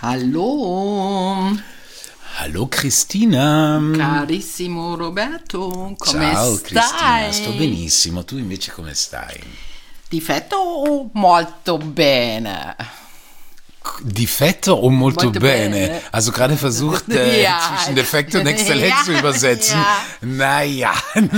Hallo. Hallo Cristina. Carissimo Roberto, come Ciao stai? Cristina, sto benissimo, tu invece come stai? Difetto molto bene. Difetto o molto bene? bene. Also gerade versucht, Ja. zwischen Defekt und Exzellenz Ja, zu übersetzen. ja. Naja.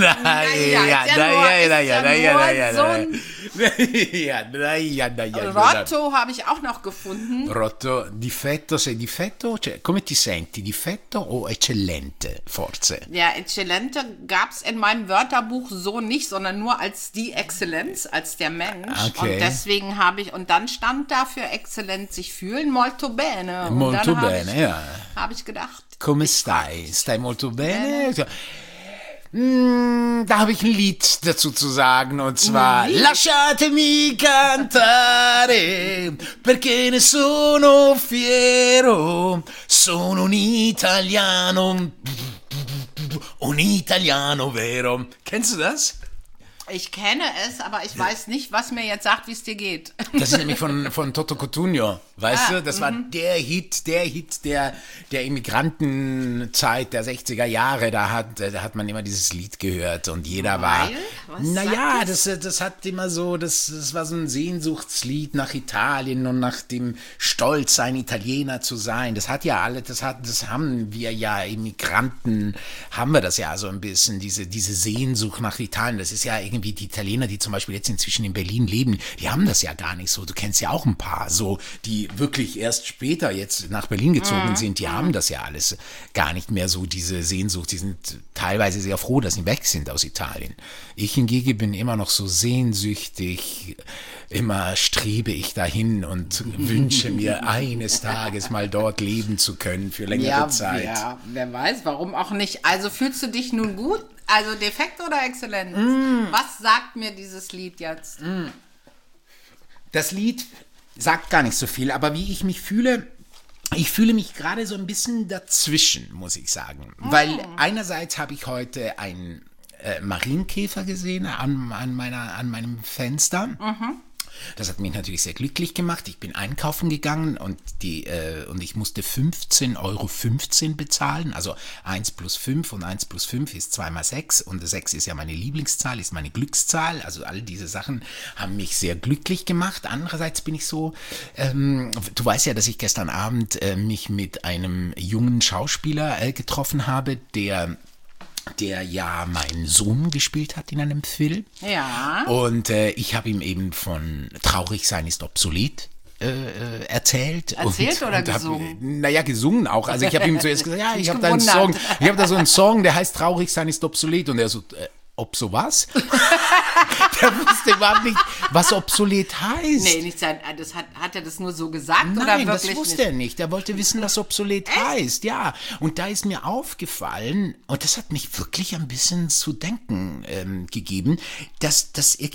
Rotto habe ich auch noch gefunden. Rotto, difetto, sei difetto? Cioè, come ti senti? Difetto o eccellente, forse? Ja, Exzellente gab es in meinem Wörterbuch so nicht, sondern nur als die Exzellenz, als der Mensch. Okay. Und deswegen und dann stand da für exzellent sich fühlen, molto bene. Und Molto dann bene, ja. Habe ich gedacht. Come stai? Stai molto bene? Da habe ich ein Lied dazu zu sagen, und zwar Lasciatemi cantare, perché ne sono fiero, sono un italiano vero. Kennst du das? Ich kenne es, aber ich weiß nicht, was mir jetzt sagt, wie es dir geht. Das ist nämlich von Toto Cutugno, weißt du? Das war der Hit der Immigrantenzeit der 60er Jahre. Da hat man immer dieses Lied gehört und jeder war... Naja, das hat immer so, das war so ein Sehnsuchtslied nach Italien und nach dem Stolz, ein Italiener zu sein. Das hat ja alle, das haben wir ja Immigranten, haben wir das ja so ein bisschen, diese Sehnsucht nach Italien. Das ist ja irgendwie die Italiener, die zum Beispiel jetzt inzwischen in Berlin leben, die haben das ja gar nicht so. Du kennst ja auch ein paar, so, die wirklich erst später jetzt nach Berlin gezogen sind, die haben das ja alles gar nicht mehr so, diese Sehnsucht. Die sind teilweise sehr froh, dass sie weg sind aus Italien. Ich hingegen bin immer noch so sehnsüchtig, immer strebe ich dahin und wünsche mir eines Tages mal dort leben zu können für längere Zeit. Ja, wer weiß, warum auch nicht. Also fühlst du dich nun gut? Also defekt oder exzellent? Was sagt mir dieses Lied jetzt? Das Lied sagt gar nicht so viel, aber wie ich mich fühle, ich fühle mich gerade so ein bisschen dazwischen, muss ich sagen. Weil einerseits habe ich heute einen Marienkäfer gesehen an meinem Fenster. Das hat mich natürlich sehr glücklich gemacht. Ich bin einkaufen gegangen und ich musste 15,15 Euro bezahlen. Also 1 plus 5 und 1 plus 5 ist 2 mal 6 und 6 ist ja meine Lieblingszahl, ist meine Glückszahl. Also all diese Sachen haben mich sehr glücklich gemacht. Andererseits bin ich so, du weißt ja, dass ich gestern Abend mich mit einem jungen Schauspieler getroffen habe, der ja meinen Sohn gespielt hat in einem Film. Ja. Und ich habe ihm eben von Traurig sein ist obsolet erzählt. Erzählt oder gesungen? Naja, gesungen auch. Also ich habe ihm zuerst gesagt, ja, ich habe da einen Song. Ich habe da so einen Song, der heißt Traurig sein ist obsolet. Und er so, ob so was? Der wusste überhaupt nicht, was obsolet heißt. Nee, nicht sein. Hat er das nur so gesagt? Nein, oder wirklich das wusste er nicht. Er wollte wissen, was obsolet heißt. Ja, und da ist mir aufgefallen, und das hat mich wirklich ein bisschen zu denken gegeben, dass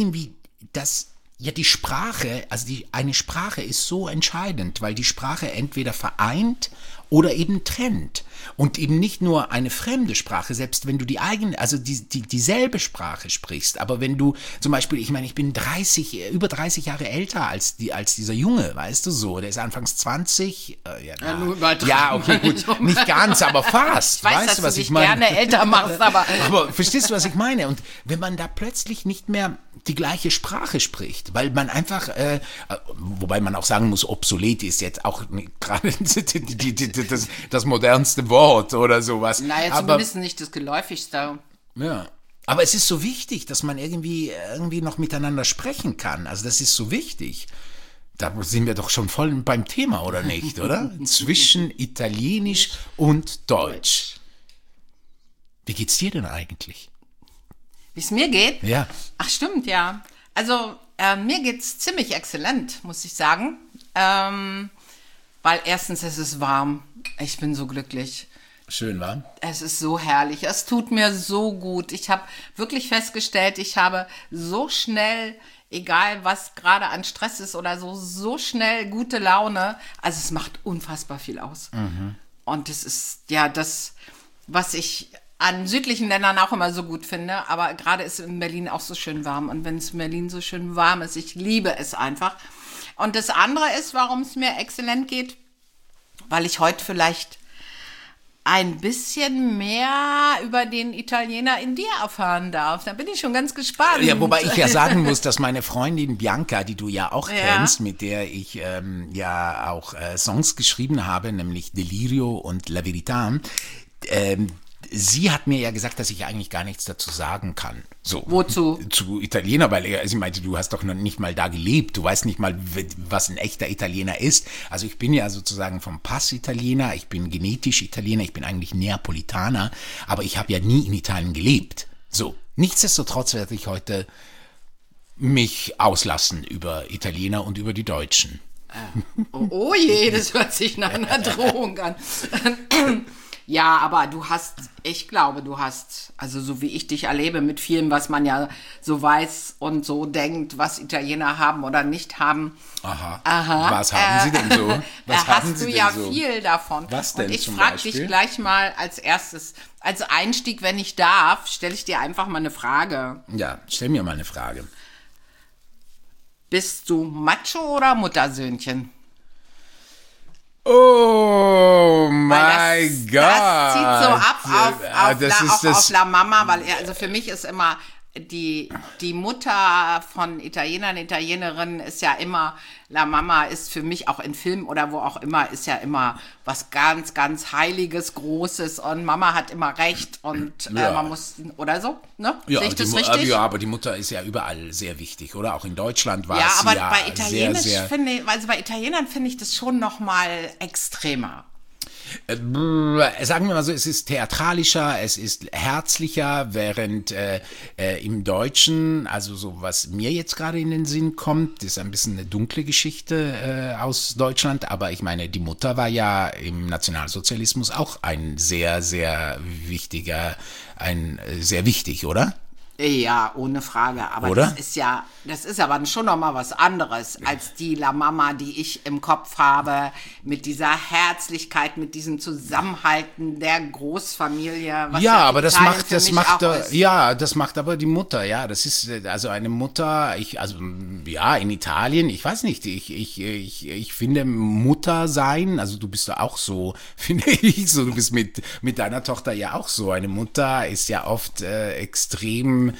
die Sprache, also eine Sprache ist so entscheidend, weil die Sprache entweder vereint oder eben trennt. Und eben nicht nur eine fremde Sprache, selbst wenn du dieselbe Sprache sprichst, aber wenn du zum Beispiel, ich meine, ich bin über 30 Jahre älter als dieser Junge, weißt du so, der ist anfangs 20. Ja, okay, gut, nicht ganz, aber fast. Ich weiß, weißt dass du, was du ich dich meine? gerne älter machst, aber verstehst du, was ich meine? Und wenn man da plötzlich nicht mehr die gleiche Sprache spricht, weil man einfach, wobei man auch sagen muss, obsolet ist jetzt auch gerade das modernste Wort oder sowas. naja, zumindest nicht das geläufigste. Ja. Aber es ist so wichtig, dass man irgendwie noch miteinander sprechen kann. Also das ist so wichtig. Da sind wir doch schon voll beim Thema, oder nicht, oder? Zwischen Italienisch und Deutsch. Wie geht's dir denn eigentlich? Wie es mir geht? Ja. Ach, stimmt, ja. Also, mir geht's ziemlich exzellent, muss ich sagen. Weil erstens, es ist warm. Ich bin so glücklich. Schön, wa? Es ist so herrlich. Es tut mir so gut. Ich habe wirklich festgestellt, ich habe so schnell, egal was gerade an Stress ist oder so schnell gute Laune. Also es macht unfassbar viel aus. Und es ist ja das, was ich an südlichen Ländern auch immer so gut finde. Aber gerade ist es in Berlin auch so schön warm. Und wenn es in Berlin so schön warm ist, ich liebe es einfach. Und das andere ist, warum es mir exzellent geht, weil ich heute vielleicht ein bisschen mehr über den Italiener in dir erfahren darf. Da bin ich schon ganz gespannt. Ja, wobei ich ja sagen muss, dass meine Freundin Bianca, die du ja auch kennst, mit der ich ja auch Songs geschrieben habe, nämlich Delirio und La Verità, sie hat mir ja gesagt, dass ich eigentlich gar nichts dazu sagen kann. So. Wozu? Zu Italiener, weil sie meinte, du hast doch noch nicht mal da gelebt. Du weißt nicht mal, was ein echter Italiener ist. Also ich bin ja sozusagen vom Pass Italiener, ich bin genetisch Italiener, ich bin eigentlich Neapolitaner, aber ich habe ja nie in Italien gelebt. So. Nichtsdestotrotz werde ich heute mich auslassen über Italiener und über die Deutschen. Oh je, das hört sich nach einer Drohung an. Ja, aber ich glaube, du hast, also so wie ich dich erlebe, mit vielem, was man ja so weiß und so denkt, was Italiener haben oder nicht haben. Aha. Was haben sie denn so? Was haben hast sie du denn ja so? viel davon. Was denn und ich zum frage Beispiel? dich gleich mal als erstes, als Einstieg, wenn ich darf, stelle ich dir einfach mal eine Frage. Ja, stell mir mal eine Frage. Bist du Macho oder Muttersöhnchen? Oh Weil mein Gott. Das zieht so ab auf La Mama, weil also für mich ist immer die Mutter von Italienern, Italienerinnen ist ja immer, La Mama ist für mich auch in Filmen oder wo auch immer, ist ja immer was ganz, ganz Heiliges, Großes und Mama hat immer recht und man muss, oder so, ne? Ja, Sehe ich das richtig? Ja, aber die Mutter ist ja überall sehr wichtig, oder? Auch in Deutschland war Ja, sie aber ja bei Italienisch sehr, sehr... also bei Italienern finde ich das schon nochmal extremer. Sagen wir mal so, es ist theatralischer, es ist herzlicher, während im Deutschen, also so was mir jetzt gerade in den Sinn kommt, ist ein bisschen eine dunkle Geschichte aus Deutschland, aber ich meine, die Mutter war ja im Nationalsozialismus auch ein sehr, sehr wichtig, oder? Ja, ohne Frage. Aber Oder? das ist aber schon nochmal was anderes als die La Mama, die ich im Kopf habe, mit dieser Herzlichkeit, mit diesem Zusammenhalten der Großfamilie. Was Ja, aber das Italien macht aber die Mutter, ja. Das ist also eine Mutter, in Italien, ich weiß nicht, ich finde Mutter sein, also du bist ja auch so, finde ich, so, du bist mit deiner Tochter ja auch so. Eine Mutter ist ja oft extrem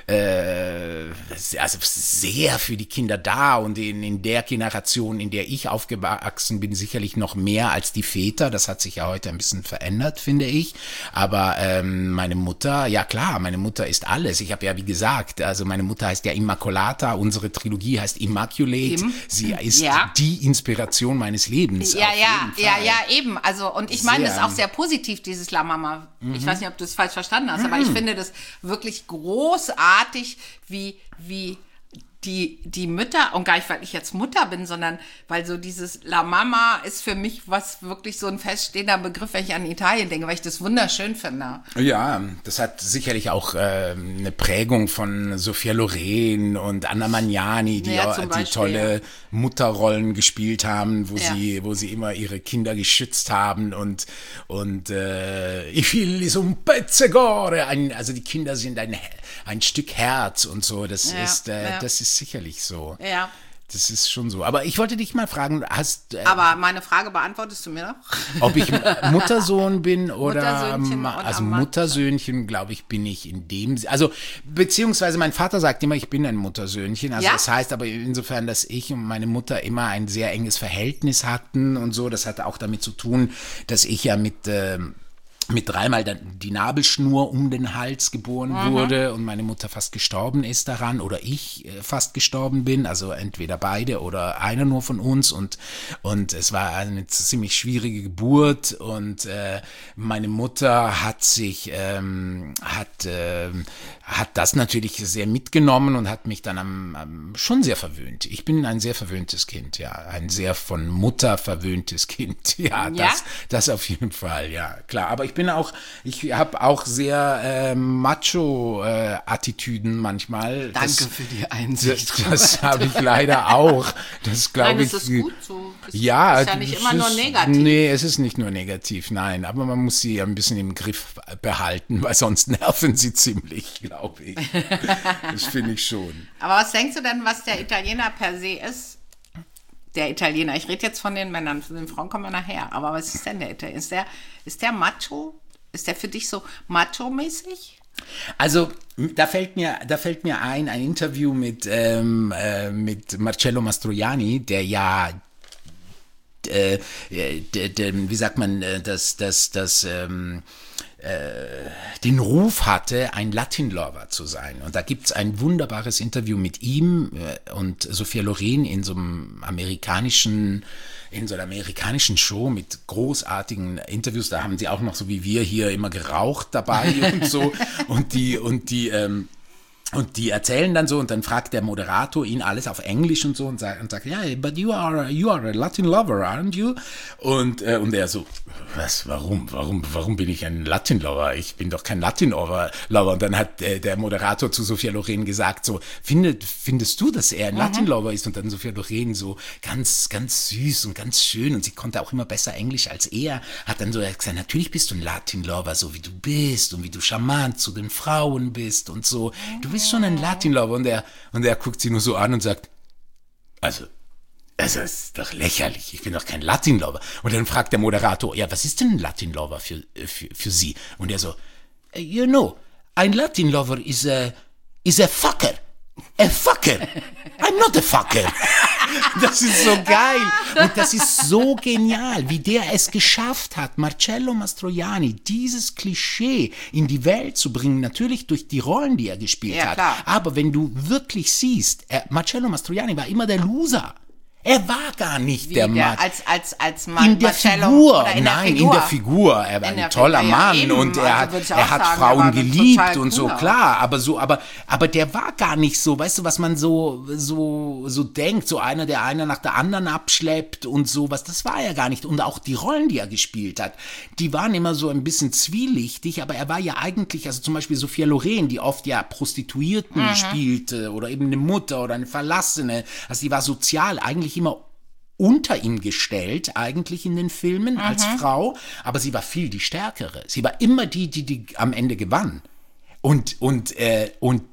also sehr für die Kinder da und in der Generation, in der ich aufgewachsen bin, sicherlich noch mehr als die Väter. Das hat sich ja heute ein bisschen verändert, finde ich. Aber meine Mutter, ja klar, meine Mutter ist alles. Ich habe ja, wie gesagt, also meine Mutter heißt ja Immacolata, unsere Trilogie heißt Immaculate. Sie ist die Inspiration meines Lebens. Ja, eben. Also, und ich meine das auch sehr positiv, dieses La Mama. Ich weiß nicht, ob du es falsch verstanden hast, aber ich finde das wirklich großartig, wie die Mütter, und gar nicht, weil ich jetzt Mutter bin, sondern weil so dieses La Mama ist für mich was wirklich so ein feststehender Begriff, wenn ich an Italien denke, weil ich das wunderschön finde. Ja, das hat sicherlich auch eine Prägung von Sophia Loren und Anna Magnani, die tolle Mutterrollen gespielt haben, wo sie immer ihre Kinder geschützt haben und I figli son pezzegore, also die Kinder sind ein Stück Herz und so, das ist sicherlich so. Ja. Das ist schon so. Aber ich wollte dich mal fragen, aber meine Frage beantwortest du mir noch? Ob ich Muttersohn bin oder Muttersöhnchen Muttersöhnchen, glaube ich, bin ich in dem, also beziehungsweise mein Vater sagt immer, ich bin ein Muttersöhnchen. Also das heißt aber insofern, dass ich und meine Mutter immer ein sehr enges Verhältnis hatten und so. Das hatte auch damit zu tun, dass ich ja mit dreimal die Nabelschnur um den Hals geboren wurde und meine Mutter fast gestorben ist daran oder ich fast gestorben bin, also entweder beide oder einer nur von uns und es war eine ziemlich schwierige Geburt und meine Mutter hat das natürlich sehr mitgenommen und hat mich dann schon sehr verwöhnt. Ich bin ein sehr verwöhntes Kind, ja, ein sehr von Mutter verwöhntes Kind, ja. Das auf jeden Fall, ja, klar, aber ich habe auch sehr Macho-Attitüden manchmal. Danke für die Einsicht. Das habe ich leider auch. Das glaube ich. Das ist gut so. Ist ja nicht immer nur negativ. Nee, es ist nicht nur negativ, nein. Aber man muss sie ein bisschen im Griff behalten, weil sonst nerven sie ziemlich, glaube ich. Das finde ich schon. Aber was denkst du denn, was der Italiener per se ist? der Italiener, ich rede jetzt von den Männern, von den Frauen kommen wir nachher, aber was ist denn der Italiener? Ist der macho? Ist der für dich so macho-mäßig? Also, da fällt mir ein Interview mit Marcello Mastroianni, der ja wie sagt man, den Ruf hatte, ein Latin-Lover zu sein. Und da gibt's ein wunderbares Interview mit ihm und Sophia Loren in so einer amerikanischen Show mit großartigen Interviews. Da haben sie auch noch so wie wir hier immer geraucht dabei und so. Und die erzählen dann so und dann fragt der Moderator ihn alles auf Englisch und so und sagt ja, yeah, but you are a Latin lover, aren't you? Und er so, was, warum bin ich ein Latin Lover? Ich bin doch kein Latin Lover. Und dann hat der Moderator zu Sophia Loren gesagt so, findest du, dass er ein Latin Lover ist? Und dann Sophia Loren so ganz, ganz süß und ganz schön und sie konnte auch immer besser Englisch als er, hat dann so gesagt, natürlich bist du ein Latin Lover, so wie du bist und wie du charmant zu den Frauen bist und so. Du bist schon ein Latin-Lover. Und er guckt sie nur so an und sagt, also es ist doch lächerlich, ich bin doch kein Latin-Lover. Und dann fragt der Moderator, ja, was ist denn ein Latin-Lover für Sie? Und er so, you know, ein Latin-Lover is a fucker. A fucker. I'm not a fucker. Das ist so geil. Und das ist so genial, wie der es geschafft hat, Marcello Mastroianni, dieses Klischee in die Welt zu bringen, natürlich durch die Rollen, die er gespielt hat. Klar. Aber wenn du wirklich siehst, Marcello Mastroianni war immer der Loser. Er war gar nicht der Mann. Als Mann. In der Marcello, Figur. in der Nein, Figur. in der Figur. Er war ein toller Mann eben. und er hat würde ich auch sagen, Frauen er war geliebt total und so, cooler. klar. Aber der war gar nicht so, weißt du, was man so denkt, so einer, der einer nach der anderen abschleppt und sowas. Das war er gar nicht. Und auch die Rollen, die er gespielt hat, die waren immer so ein bisschen zwielichtig, aber er war ja eigentlich, also zum Beispiel Sophia Loren, die oft ja Prostituierten spielte oder eben eine Mutter oder eine Verlassene. Also die war sozial eigentlich immer unter ihm gestellt, eigentlich in den Filmen als Frau, aber sie war viel die Stärkere. Sie war immer die am Ende gewann. Und er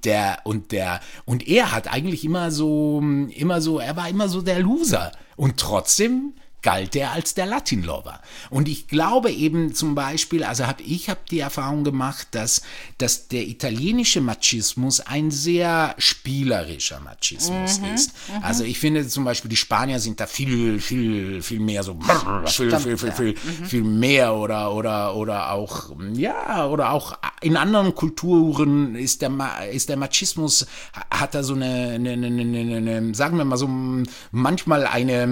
hat eigentlich immer so, er war immer so der Loser. Und trotzdem galt er als der Latin-Lover. Und ich glaube eben zum Beispiel, also ich habe die Erfahrung gemacht, dass der italienische Machismus ein sehr spielerischer Machismus ist. Also ich finde zum Beispiel, die Spanier sind da viel mehr so, viel mehr oder auch, ja, oder auch in anderen Kulturen ist der Machismus, hat da so eine, sagen wir mal so, manchmal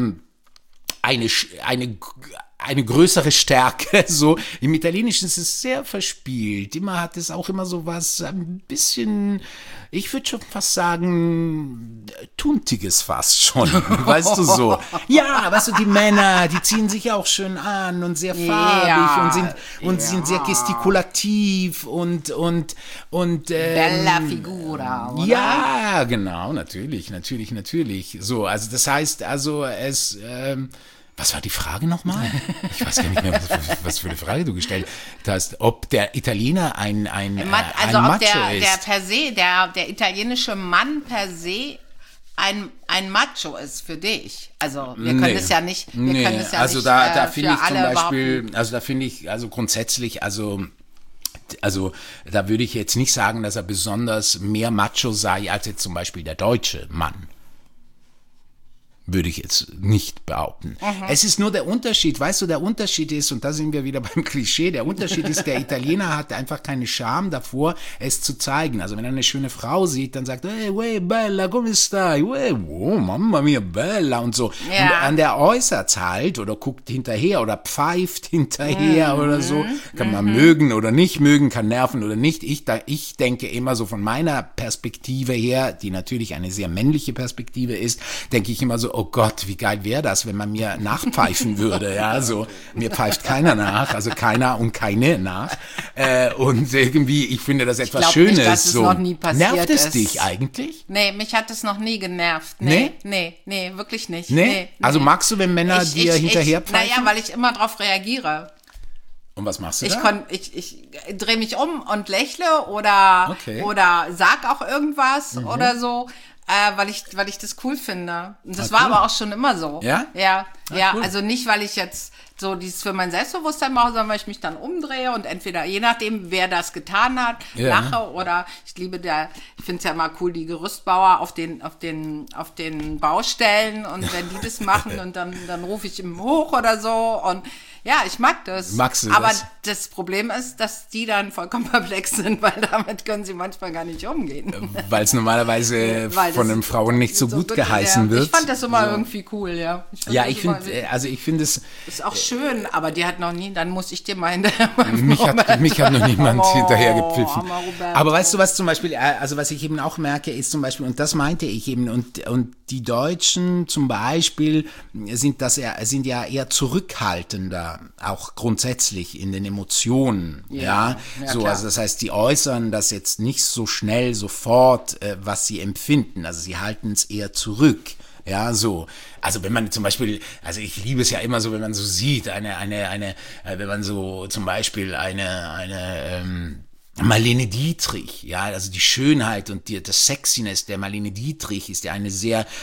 eine größere Stärke, so. Im Italienischen ist es sehr verspielt. Immer hat es auch immer so was, ein bisschen, ich würde schon fast sagen, Tuntiges fast schon, weißt du so. Ja, weißt du, die Männer, die ziehen sich auch schön an und sehr farbig und sind sehr gestikulativ und Bella Figura, oder? Ja, genau, natürlich. So, also das heißt, also was war die Frage nochmal? Ich weiß gar nicht mehr, was für eine Frage du gestellt hast. Ob der Italiener ein Macho ist. Der italienische Mann per se ein Macho ist für dich. Also wir können es ja nicht. Da finde ich zum Beispiel, also da finde ich, also grundsätzlich, also da würde ich jetzt nicht sagen, dass er besonders mehr Macho sei als jetzt zum Beispiel der deutsche Mann. Würde ich jetzt nicht behaupten. Es ist nur der Unterschied, weißt du, der Unterschied ist, und da sind wir wieder beim Klischee, der Unterschied ist, der Italiener hat einfach keine Scham davor, es zu zeigen. Also wenn er eine schöne Frau sieht, dann sagt er, hey, wey, bella, come stai? Wey, oh, mamma mia, bella und so. Ja. Und der äußert's halt oder guckt hinterher oder pfeift hinterher oder so. Kann man mögen oder nicht mögen, kann nerven oder nicht. Ich denke immer so von meiner Perspektive her, die natürlich eine sehr männliche Perspektive ist, denke ich immer so, oh Gott, wie geil wäre das, wenn man mir nachpfeifen würde, ja, so, mir pfeift keiner nach, also keiner und keine nach, und irgendwie, ich finde das etwas Schönes, nicht, dass so. Es noch nie passiert nervt es ist. Dich eigentlich? Nee, mich hat es noch nie genervt, nee, wirklich nicht. Nee? Also magst du, wenn Männer dir hinterher pfeifen? Naja, weil ich immer drauf reagiere. Und was machst du da? Ich drehe mich um und lächle oder sag auch irgendwas oder so. weil ich das cool finde. Und das war aber auch schon immer so. Ja? Ja, Cool. also nicht, weil ich jetzt so dieses für mein Selbstbewusstsein mache, sondern weil ich mich dann umdrehe und entweder, je nachdem, wer das getan hat, lache oder ich finde es ja immer cool, die Gerüstbauer auf den Baustellen und wenn die das machen und dann rufe ich ihm hoch oder so und ja, ich mag das. Magst du aber das? das Problem ist, dass die dann vollkommen perplex sind, weil damit können sie manchmal gar nicht umgehen. Weil es normalerweise Weil von das den Frauen nicht so gut geheißen wird. Ich fand das immer irgendwie cool, ja. Ich finde es... Ist auch schön, aber die hat noch nie, dann muss ich dir mal hinterher Mich hat noch niemand hinterher gepfiffen. armer Roberto. Aber weißt du, was zum Beispiel, also was ich eben auch merke, ist zum Beispiel, und das meinte ich eben, und die Deutschen zum Beispiel sind ja eher zurückhaltender, auch grundsätzlich in den Emotionen, ja so, klar. also das heißt, die äußern das jetzt nicht so schnell sofort, was sie empfinden, also sie halten es eher zurück. Ja, so. Also wenn man zum Beispiel, also ich liebe es ja immer so, wenn man so sieht, wenn man so zum Beispiel eine Marlene Dietrich, ja, also die Schönheit und das Sexiness der Marlene Dietrich ist ja eine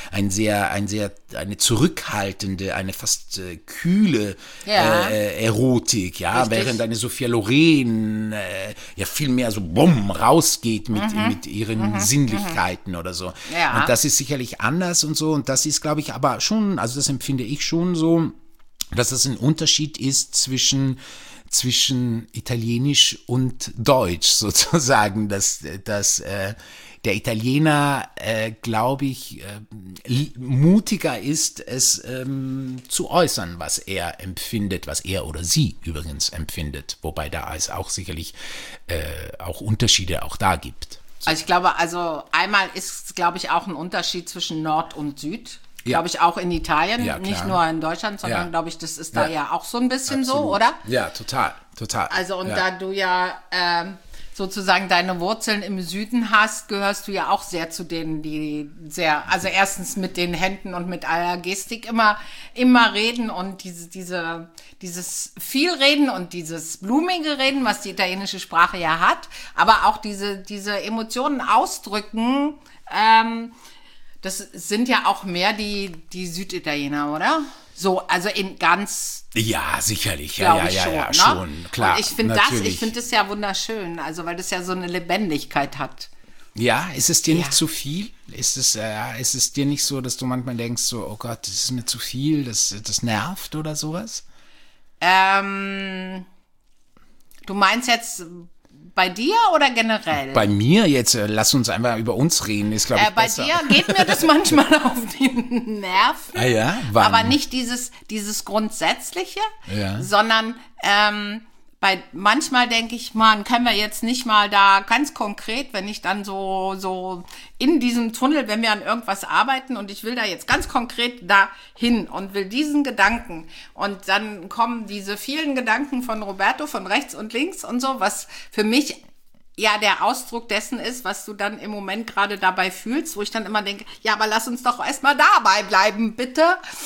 zurückhaltende, eine fast kühle Erotik, ja, Richtig. während eine Sophia Loren ja viel mehr so bumm rausgeht mit ihren Sinnlichkeiten oder so. Ja. Und das ist sicherlich anders und so, und das ist, glaube ich, aber schon, also das empfinde ich schon so, dass das ein Unterschied ist zwischen Italienisch und Deutsch sozusagen, dass der Italiener, glaube ich, mutiger ist, es zu äußern, was er empfindet, was er oder sie übrigens empfindet, wobei da es auch sicherlich auch Unterschiede auch da gibt. Also ich glaube, einmal ist, glaube ich, auch ein Unterschied zwischen Nord und Süd. Glaube ich, auch in Italien, Ja, klar. nicht nur in Deutschland, sondern glaube ich, das ist da ja auch so ein bisschen Absolut. so, oder? Ja, total. Also und da du ja sozusagen deine Wurzeln im Süden hast, gehörst du ja auch sehr zu denen, die also erstens mit den Händen und mit aller Gestik immer reden und dieses viel Reden und dieses blumige Reden, was die italienische Sprache ja hat, aber auch diese Emotionen ausdrücken, das sind ja auch mehr die Süditaliener, oder? So, also in ganz... Ja, sicherlich. Ja, Schon, klar. Und ich finde das ja wunderschön, also weil das ja so eine Lebendigkeit hat. Ja, ist es dir nicht zu viel? Ist es dir nicht so, dass du manchmal denkst, so, oh Gott, das ist mir zu viel, das nervt oder sowas? Du meinst jetzt bei dir oder generell? Bei mir jetzt, lass uns einfach über uns reden, ist, glaube ich, bei besser. dir geht mir das manchmal auf die Nerven. Ah ja? Wann? Aber nicht dieses Grundsätzliche, Ja. sondern manchmal denke ich, man, können wir jetzt nicht mal da ganz konkret, wenn ich dann so in diesem Tunnel, wenn wir an irgendwas arbeiten und ich will da jetzt ganz konkret dahin und will diesen Gedanken und dann kommen diese vielen Gedanken von Roberto von rechts und links und so, was für mich ja der Ausdruck dessen ist, was du dann im Moment gerade dabei fühlst, wo ich dann immer denke, ja, aber lass uns doch erstmal dabei bleiben, bitte.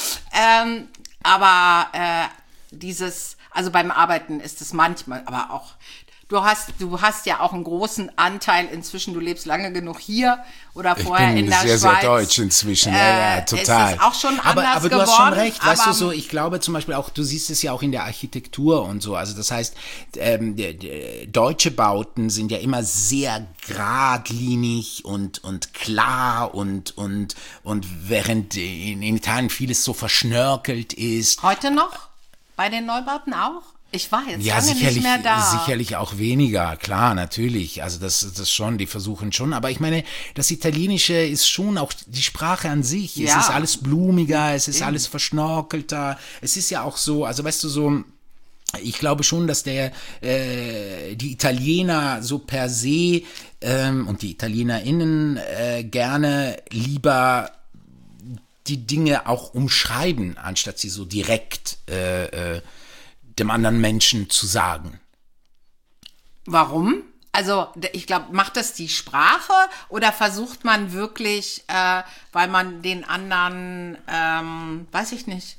Also beim Arbeiten ist es manchmal, aber auch, du hast ja auch einen großen Anteil inzwischen, du lebst lange genug hier oder vorher in der Schweiz. Ich bin sehr deutsch inzwischen, ja, total. Es ist auch schon anders aber du geworden. hast schon recht, weißt du so, ich glaube zum Beispiel auch, du siehst es ja auch in der Architektur und so, also das heißt, deutsche Bauten sind ja immer sehr geradlinig und klar und während in Italien vieles so verschnörkelt ist. Heute noch? Bei den Neubauten auch? Ich war jetzt Ja, lange nicht mehr da. sicherlich auch weniger, klar, natürlich. Also das schon, die versuchen schon. Aber ich meine, das Italienische ist schon auch die Sprache an sich. Ja. Es ist alles blumiger, es ist alles verschnorkelter. Es ist ja auch so, also weißt du, so, ich glaube schon, dass die Italiener so per se und die ItalienerInnen gerne lieber die Dinge auch umschreiben, anstatt sie so direkt dem anderen Menschen zu sagen. Warum? Also ich glaube, macht das die Sprache oder versucht man wirklich, weil man den anderen, weiß ich nicht,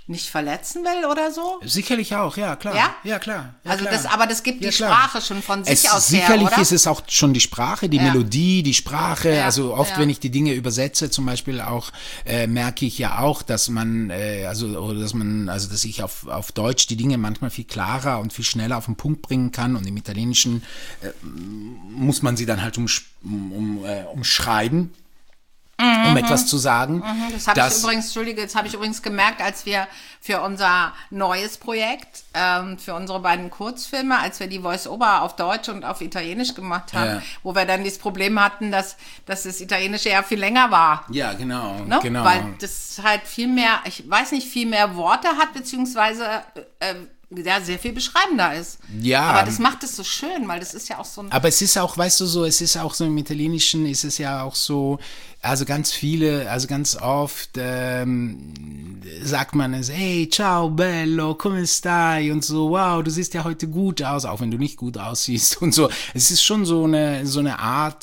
nicht verletzen will oder so? Sicherlich auch, ja, klar. Ja? Ja, klar. Ja, Also klar. aber das gibt die klar. Sprache schon von sich aus sicherlich her, oder? ist es auch schon die Sprache, die Melodie, die Sprache. Ja, Also oft, ja. wenn ich die Dinge übersetze, zum Beispiel auch, merke ich ja auch, dass dass ich auf Deutsch die Dinge manchmal viel klarer und viel schneller auf den Punkt bringen kann, und im Italienischen muss man sie dann halt umschreiben, um etwas zu sagen. Das habe ich übrigens, Entschuldige, das habe ich übrigens gemerkt, als wir für unser neues Projekt, für unsere beiden Kurzfilme, als wir die Voice-Over auf Deutsch und auf Italienisch gemacht haben, wo wir dann dieses Problem hatten, dass das Italienische ja viel länger war. Ja, genau, Ne? genau. Weil das halt viel mehr, ich weiß nicht, viel mehr Worte hat, beziehungsweise sehr viel beschreibender ist. Ja. Aber das macht es so schön, weil das ist ja auch so ein... Aber es ist auch, weißt du so, es ist auch so im Italienischen, ist es ja auch so, also ganz oft sagt man es, hey, ciao, bello, come stai? Und so, wow, du siehst ja heute gut aus, auch wenn du nicht gut aussiehst und so. Es ist schon so eine Art,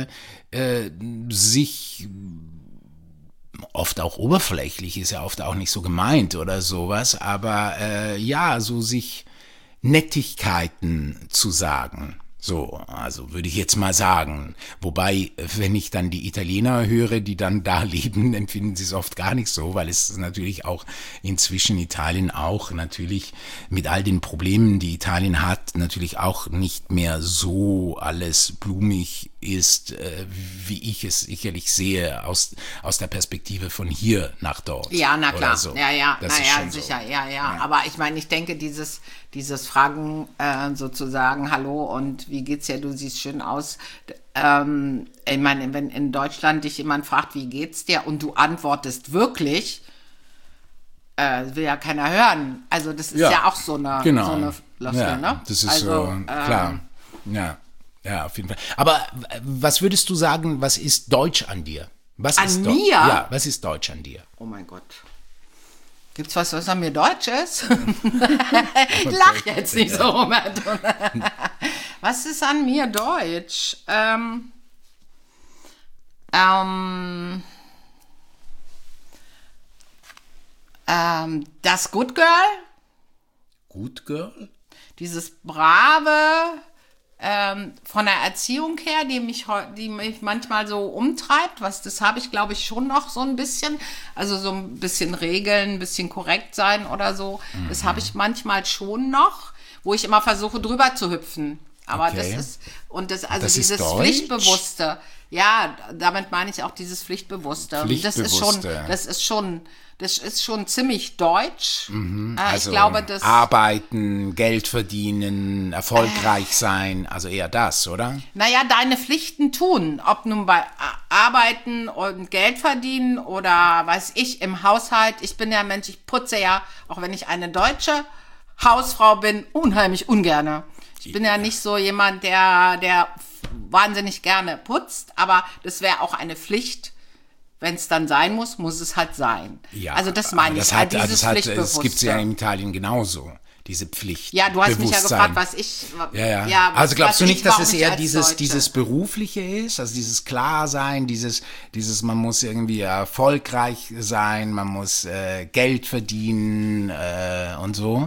sich oft auch oberflächlich, ist ja oft auch nicht so gemeint oder sowas, aber so sich Nettigkeiten zu sagen. So, also würde ich jetzt mal sagen. Wobei, wenn ich dann die Italiener höre, die dann da leben, empfinden sie es oft gar nicht so, weil es natürlich auch inzwischen Italien auch natürlich mit all den Problemen, die Italien hat, natürlich auch nicht mehr so alles blumig ist, wie ich es sicherlich sehe aus der Perspektive von hier nach dort. Ja, na klar. So. Ja, Das ist schon sicher. so. Ja. Aber ich meine, ich denke, dieses Fragen sozusagen, hallo und wie geht's dir, du siehst schön aus. Ich meine, wenn in Deutschland dich jemand fragt, wie geht's dir, und du antwortest wirklich, will ja keiner hören. Also das ist ja auch so eine Floskel, ne? Das ist also, so, klar. Ja, auf jeden Fall. Aber was würdest du sagen, was ist Deutsch an dir? Mir? Ja, was ist Deutsch an dir? Oh mein Gott. Gibt's was an mir Deutsch ist? Lach jetzt nicht so, Robert. Was ist an mir Deutsch? Das Good Girl. Good Girl? Dieses brave, von der Erziehung her, die mich manchmal so umtreibt, das habe ich, glaube ich, schon noch so ein bisschen, also so ein bisschen Regeln, ein bisschen korrekt sein oder so, das habe ich manchmal schon noch, wo ich immer versuche, drüber zu hüpfen. Aber okay. das Das dieses ist Pflichtbewusste, ja, damit meine ich auch dieses Pflichtbewusste. Das ist schon ziemlich deutsch. Also ich glaube, das arbeiten, Geld verdienen, erfolgreich sein, also eher das, oder? Naja, deine Pflichten tun, ob nun bei Arbeiten und Geld verdienen oder, weiß ich, im Haushalt. Ich bin ja ein Mensch, ich putze ja, auch wenn ich eine deutsche Hausfrau bin, unheimlich ungerne. Ich bin ja nicht so jemand, der wahnsinnig gerne putzt, aber das wäre auch eine Pflicht. Wenn es dann sein muss, muss es halt sein. Ja, also das meine ich, dieses Pflichtbewusste. Es gibt es ja in Italien genauso, diese Pflicht. Ja, du hast mich ja gefragt, was ich... Ja. Also glaubst du nicht, dass es eher dieses Berufliche ist? Also dieses Klarsein, dieses man muss irgendwie erfolgreich sein, man muss Geld verdienen und so?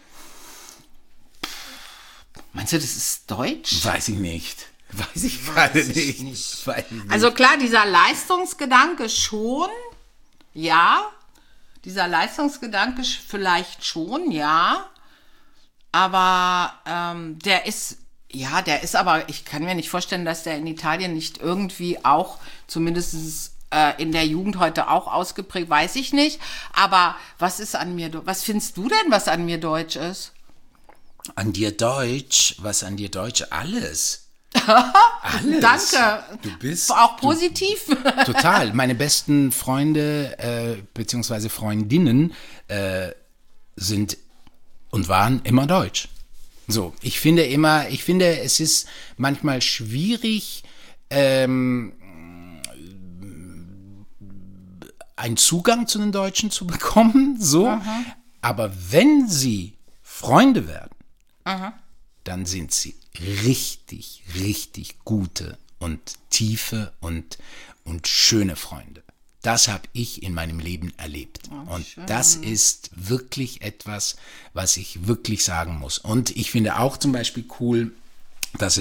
Meinst du, das ist deutsch? Weiß ich nicht. Weiß ich gerade nicht. Also klar, dieser Leistungsgedanke schon, ja. Dieser Leistungsgedanke vielleicht schon, ja. Aber der ist aber, ich kann mir nicht vorstellen, dass der in Italien nicht irgendwie auch, zumindest in der Jugend heute auch ausgeprägt, weiß ich nicht. Aber was findest du denn, was an mir deutsch ist? An dir deutsch? Was an dir deutsch? Alles. Alles. Danke. Du bist auch positiv. Total. Meine besten Freunde beziehungsweise Freundinnen sind und waren immer deutsch. So, ich finde, es ist manchmal schwierig, einen Zugang zu den Deutschen zu bekommen. So, aber wenn sie Freunde werden, dann sind sie richtig, richtig gute und tiefe und schöne Freunde. das habe ich in meinem Leben erlebt. Und das ist wirklich etwas, was ich wirklich sagen muss. Und ich finde auch zum Beispiel cool, dass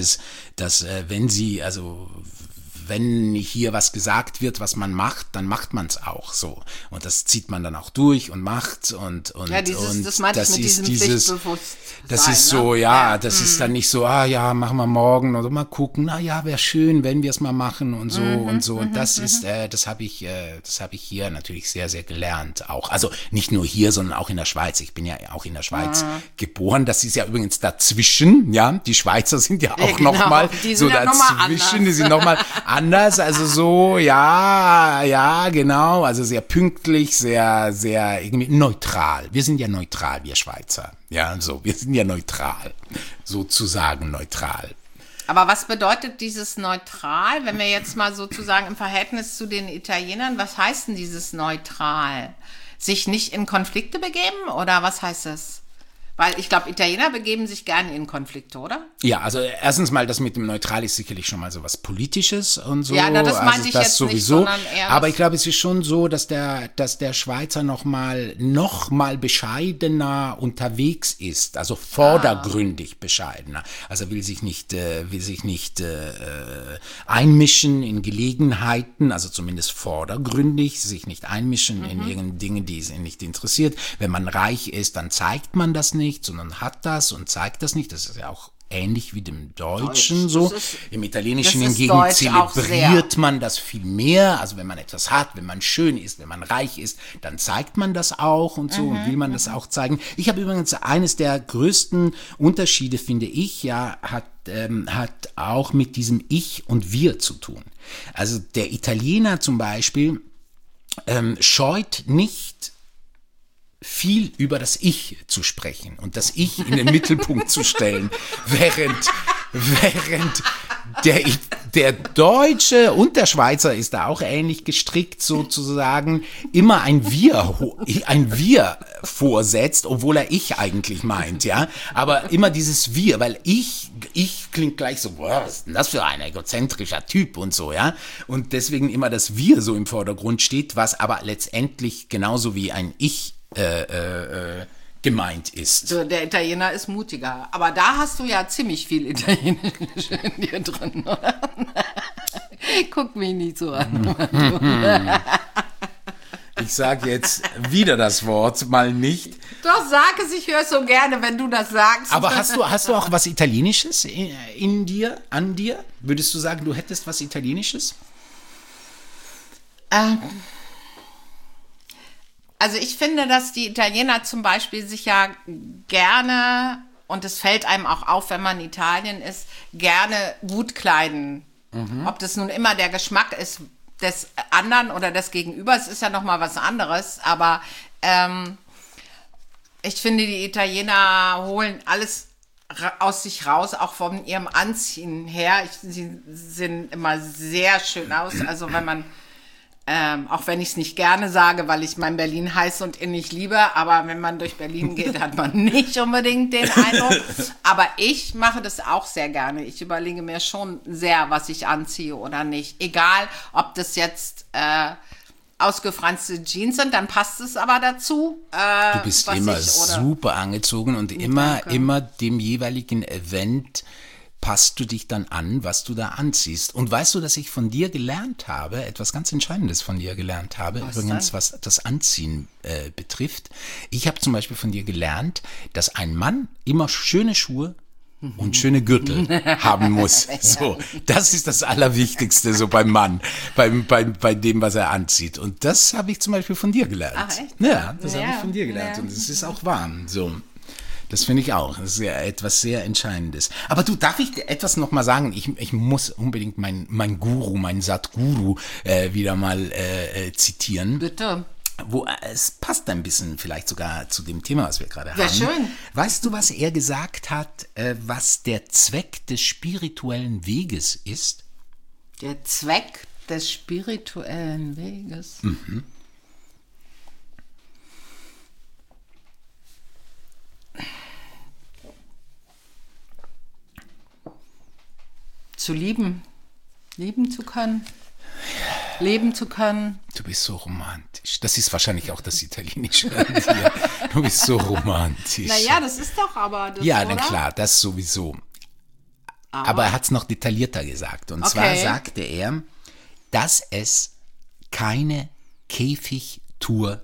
wenn hier was gesagt wird, was man macht, dann macht man es auch so. Und das zieht man dann auch durch und macht und das meinte ich mit diesem Pflichtbewusstsein. Das ist so, das ist dann nicht so, machen wir morgen oder mal gucken, wäre schön, wenn wir es mal machen und so und so. Und das habe ich hier natürlich sehr, sehr gelernt auch. Also nicht nur hier, sondern auch in der Schweiz. Ich bin ja auch in der Schweiz geboren. Das ist ja übrigens dazwischen, ja. Die Schweizer sind ja auch nochmal so dazwischen. Die sind nochmal anders, also so, genau, also sehr pünktlich, sehr, sehr irgendwie neutral. Wir sind ja neutral, wir Schweizer. Ja, so, wir sind ja neutral, sozusagen neutral. Aber was bedeutet dieses neutral, wenn wir jetzt mal sozusagen im Verhältnis zu den Italienern, was heißt denn dieses neutral? Sich nicht in Konflikte begeben oder was heißt das? Weil ich glaube, Italiener begeben sich gerne in Konflikte, oder? Ja, also erstens mal, das mit dem Neutral ist sicherlich schon mal so was Politisches und so. Ja, das meinte ich das jetzt sowieso. Nicht, sondern eher aber ich glaube, es ist schon so, dass der Schweizer noch mal bescheidener unterwegs ist, also vordergründig bescheidener. Also will sich nicht einmischen in Gelegenheiten, also zumindest vordergründig, sich nicht einmischen in irgendeine Dinge, die es ihn nicht interessiert. Wenn man reich ist, dann zeigt man das nicht, sondern hat das und zeigt das nicht. Das ist ja auch ähnlich wie dem Deutschen so. Im Italienischen hingegen zelebriert man das viel mehr. Also wenn man etwas hat, wenn man schön ist, wenn man reich ist, dann zeigt man das auch und so und will man das auch zeigen. Ich habe übrigens eines der größten Unterschiede, finde ich, hat auch mit diesem Ich und Wir zu tun. Also der Italiener zum Beispiel scheut nicht viel über das Ich zu sprechen und das Ich in den Mittelpunkt zu stellen, während der Deutsche und der Schweizer ist da auch ähnlich gestrickt, sozusagen immer ein Wir vorsetzt, obwohl er Ich eigentlich meint, ja, aber immer dieses Wir, weil Ich klingt gleich so, was ist denn das für ein egozentrischer Typ und so, ja, und deswegen immer das Wir so im Vordergrund steht, was aber letztendlich genauso wie ein Ich gemeint ist. So, der Italiener ist mutiger. Aber da hast du ja ziemlich viel Italienisch in dir drin, oder? Guck mich nicht so an. Ich sage jetzt wieder das Wort, mal nicht. Doch, sag es, ich höre es so gerne, wenn du das sagst. Aber hast du auch was Italienisches in dir, an dir? Würdest du sagen, du hättest was Italienisches? Also ich finde, dass die Italiener zum Beispiel sich ja gerne, und es fällt einem auch auf, wenn man in Italien ist, gerne gut kleiden. Ob das nun immer der Geschmack ist des anderen oder des Gegenübers, ist ja nochmal was anderes. Aber ich finde, die Italiener holen alles aus sich raus, auch von ihrem Anziehen her. Sie sehen immer sehr schön aus. Also wenn man auch wenn ich es nicht gerne sage, weil ich mein Berlin heiß und innig liebe, aber wenn man durch Berlin geht, hat man nicht unbedingt den Eindruck. Aber ich mache das auch sehr gerne. Ich überlege mir schon sehr, was ich anziehe oder nicht. Egal, ob das jetzt ausgefranste Jeans sind, dann passt es aber dazu. Du bist immer super angezogen und immer dem jeweiligen Event passt du dich dann an, was du da anziehst. Und weißt du, dass ich von dir gelernt habe, etwas ganz Entscheidendes von dir gelernt habe, was das Anziehen betrifft. Ich habe zum Beispiel von dir gelernt, dass ein Mann immer schöne Schuhe und schöne Gürtel haben muss. So, das ist das Allerwichtigste so beim Mann, bei dem, was er anzieht. Und das habe ich zum Beispiel von dir gelernt. Ach, echt? Ja, das habe ich von dir gelernt. Und es ist auch wahr. So. Das finde ich auch. Das ist ja etwas sehr Entscheidendes. Aber du, darf ich dir etwas noch mal sagen? Ich muss unbedingt meinen Guru, meinen Satguru wieder mal zitieren. Bitte. Es passt ein bisschen vielleicht sogar zu dem Thema, was wir gerade haben. Ja, schön. Weißt du, was er gesagt hat, was der Zweck des spirituellen Weges ist? Der Zweck des spirituellen Weges? Zu lieben zu können. leben zu können. Du bist so romantisch. Das ist wahrscheinlich auch das Italienische an dir. Du bist so romantisch. Naja, das ist doch aber das, ja, oder? na klar, das sowieso. Aber er hat es noch detaillierter gesagt. Und zwar sagte er, dass es keine Käfigtür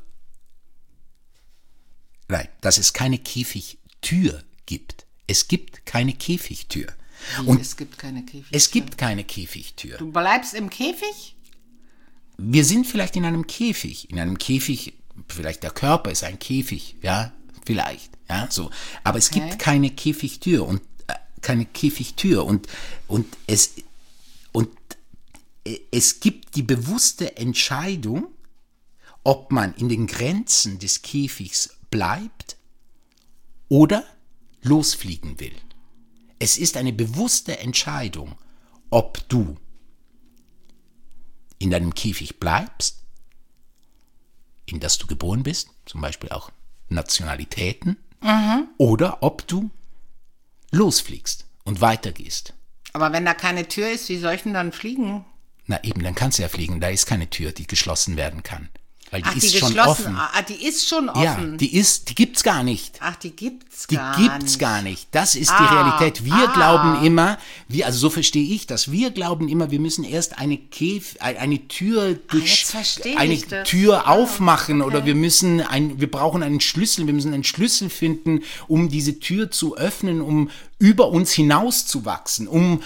gibt. Es gibt keine Käfigtür. Und es gibt keine Käfigtür. Es gibt keine Käfigtür. Du bleibst im Käfig? Wir sind vielleicht in einem Käfig. In einem Käfig, vielleicht der Körper ist ein Käfig, ja, vielleicht, ja, so. Aber es gibt keine Käfigtür und es gibt die bewusste Entscheidung, ob man in den Grenzen des Käfigs bleibt oder losfliegen will. Es ist eine bewusste Entscheidung, ob du in deinem Käfig bleibst, in das du geboren bist, zum Beispiel auch Nationalitäten, oder ob du losfliegst und weitergehst. Aber wenn da keine Tür ist, wie soll ich denn dann fliegen? Na eben, dann kannst du ja fliegen. Da ist keine Tür, die geschlossen werden kann. Weil die ist schon offen. Die ist schon offen. Ja, die gibt's gar nicht. Ach, die gibt's gar nicht. Das ist die Realität. Wir glauben immer, also so verstehe ich das, wir glauben immer, wir müssen erst eine Tür aufmachen oder wir brauchen einen Schlüssel, wir müssen einen Schlüssel finden, um diese Tür zu öffnen, um über uns hinaus zu wachsen, um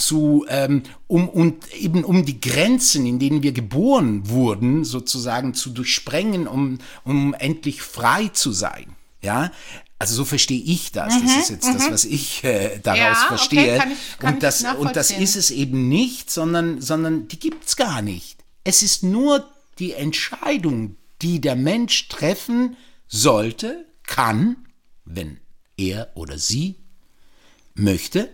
die Grenzen, in denen wir geboren wurden, sozusagen zu durchsprengen, um endlich frei zu sein. Ja, also so verstehe ich das. Das ist jetzt das, was ich daraus verstehe. Kann und das ist es eben nicht, sondern die gibt's gar nicht. Es ist nur die Entscheidung, die der Mensch treffen sollte, kann, wenn er oder sie möchte,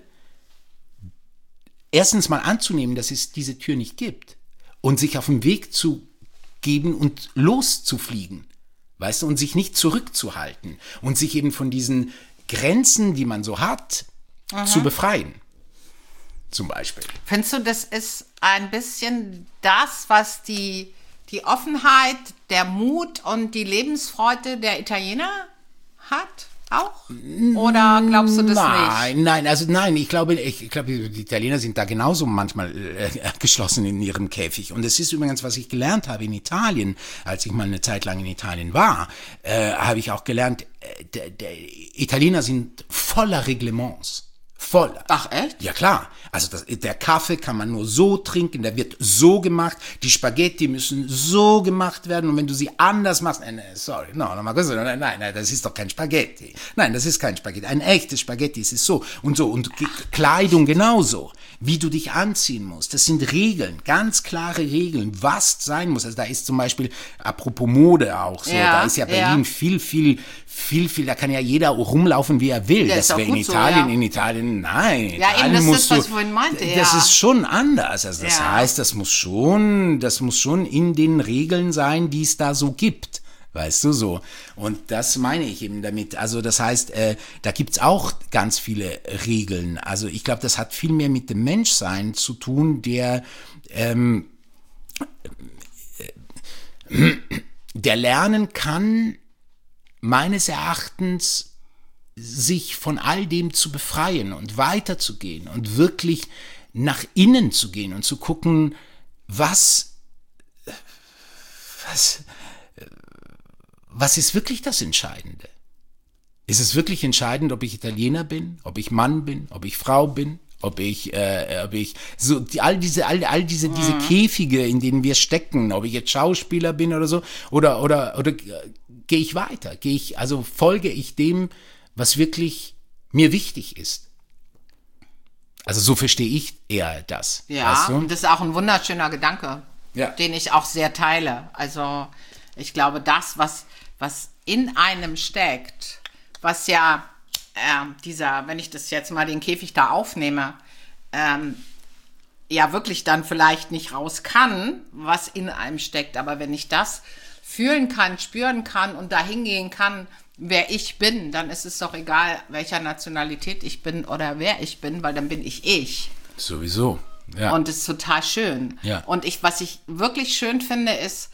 erstens mal anzunehmen, dass es diese Tür nicht gibt und sich auf den Weg zu geben und loszufliegen, weißt du, und sich nicht zurückzuhalten und sich eben von diesen Grenzen, die man so hat, zu befreien, zum Beispiel. Findest du, das ist ein bisschen das, was die Offenheit, der Mut und die Lebensfreude der Italiener hat? Auch? Oder glaubst du das nicht? Nein, ich glaube, die Italiener sind da genauso manchmal geschlossen in ihrem Käfig. Und es ist übrigens, was ich gelernt habe in Italien, als ich mal eine Zeit lang in Italien war, habe ich auch gelernt, Italiener sind voller Reglements. Voll. Ach, echt? Ja, klar. Also der Kaffee kann man nur so trinken, der wird so gemacht, die Spaghetti müssen so gemacht werden und wenn du sie anders machst, nein, das ist doch kein Spaghetti. Nein, das ist kein Spaghetti. Ein echtes Spaghetti ist es so und so. Und Kleidung genauso. Wie du dich anziehen musst. Das sind Regeln, ganz klare Regeln, was sein muss. Also da ist zum Beispiel, apropos Mode auch so, da ist ja Berlin viel, da kann ja jeder rumlaufen, wie er will. Das wäre in Italien, in Italien, nein. Ja, eben, das ist, was ich vorhin meinte, das ist schon anders. Also das heißt, das muss schon in den Regeln sein, die es da so gibt. Weißt du, so. Und das meine ich eben damit. Also das heißt, da gibt's auch ganz viele Regeln. Also ich glaube, das hat viel mehr mit dem Menschsein zu tun, der lernen kann, meines Erachtens, sich von all dem zu befreien und weiterzugehen und wirklich nach innen zu gehen und zu gucken, was ist wirklich das Entscheidende? Ist es wirklich entscheidend, ob ich Italiener bin, ob ich Mann bin, ob ich Frau bin, ob ich so all diese Käfige, in denen wir stecken, ob ich jetzt Schauspieler bin oder so, oder gehe ich weiter? Folge ich dem, was wirklich mir wichtig ist? Also so verstehe ich eher das. Ja, weißt du? Und das ist auch ein wunderschöner Gedanke, den ich auch sehr teile. Also ich glaube, das, was in einem steckt, was ja wenn ich das jetzt mal den Käfig da aufnehme, ja wirklich dann vielleicht nicht raus kann, was in einem steckt. Aber wenn ich das fühlen kann, spüren kann und dahin gehen kann, wer ich bin, dann ist es doch egal, welcher Nationalität ich bin oder wer ich bin, weil dann bin ich. Sowieso. Ja. Und es ist total schön. Ja. Und was ich wirklich schön finde, ist,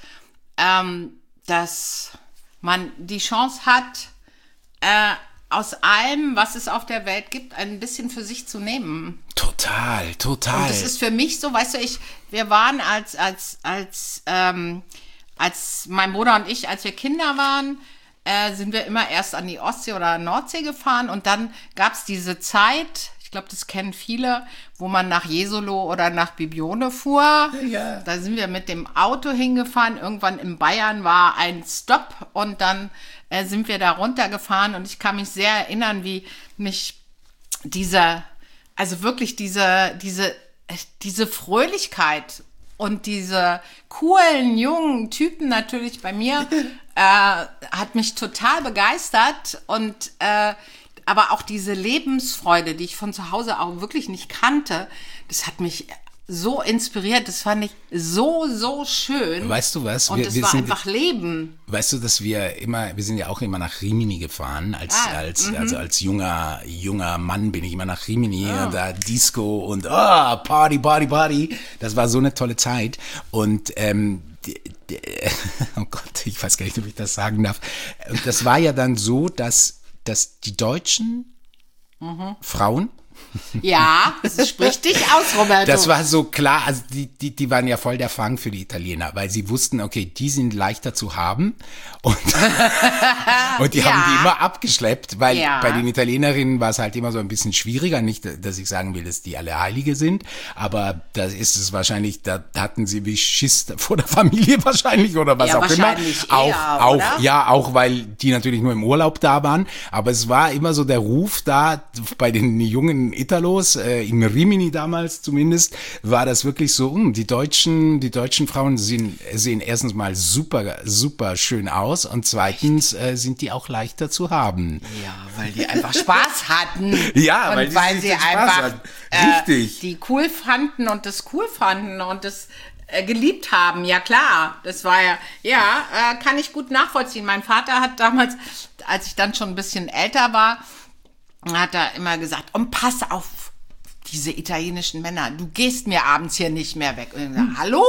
dass man die Chance hat, aus allem, was es auf der Welt gibt, ein bisschen für sich zu nehmen. Total. Und das ist für mich so, weißt du, wir waren als mein Bruder und ich, als wir Kinder waren, sind wir immer erst an die Ostsee oder Nordsee gefahren und dann gab es diese Zeit, ich glaube, das kennen viele, wo man nach Jesolo oder nach Bibione fuhr. Ja. Da sind wir mit dem Auto hingefahren. Irgendwann in Bayern war ein Stopp und dann sind wir da runtergefahren und ich kann mich sehr erinnern, wie mich diese Fröhlichkeit und diese coolen, jungen Typen natürlich bei mir hat mich total begeistert und aber auch diese Lebensfreude, die ich von zu Hause auch wirklich nicht kannte, das hat mich so inspiriert. Das fand ich so, so schön. Weißt du was? Und es war einfach Leben. Weißt du, dass wir sind ja auch immer nach Rimini gefahren. Als junger Mann bin ich immer nach Rimini, und da Disco und Party. Das war so eine tolle Zeit. Und oh Gott, ich weiß gar nicht, ob ich das sagen darf. Und das war ja dann so, dass die deutschen Frauen. Ja, das spricht dich aus, Roberto. Das war so klar, also die waren ja voll der Fang für die Italiener, weil sie wussten, okay, die sind leichter zu haben und die haben die immer abgeschleppt, weil bei den Italienerinnen war es halt immer so ein bisschen schwieriger, nicht, dass ich sagen will, dass die alle Heilige sind, aber da ist es wahrscheinlich, da hatten sie wie Schiss vor der Familie wahrscheinlich oder was auch immer. Auch weil die natürlich nur im Urlaub da waren, aber es war immer so der Ruf da bei den jungen Italos, in Rimini damals zumindest, war das wirklich so, die deutschen Frauen sehen erstens mal super, super schön aus und zweitens sind die auch leichter zu haben. Ja, weil die einfach Spaß hatten. Ja, und weil sie einfach richtig. die cool fanden und das geliebt haben, ja klar. Das war kann ich gut nachvollziehen. Mein Vater hat damals, als ich dann schon ein bisschen älter war, hat er immer gesagt, und pass auf diese italienischen Männer, du gehst mir abends hier nicht mehr weg. Und ich gesagt, hallo?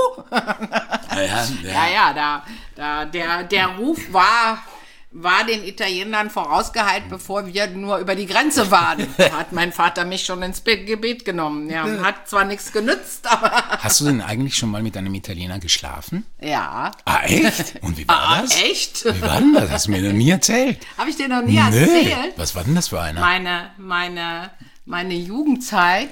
Der Ruf war den Italienern vorausgehalten, bevor wir nur über die Grenze waren. Da hat mein Vater mich schon ins Gebet genommen. Ja, hat zwar nichts genützt, aber... Hast du denn eigentlich schon mal mit einem Italiener geschlafen? Ja. Ah, echt? Und wie war das? Echt? Wie war denn das? Hast du mir noch nie erzählt? Habe ich dir noch nie erzählt? Was war denn das für einer? Meine Jugendzeit,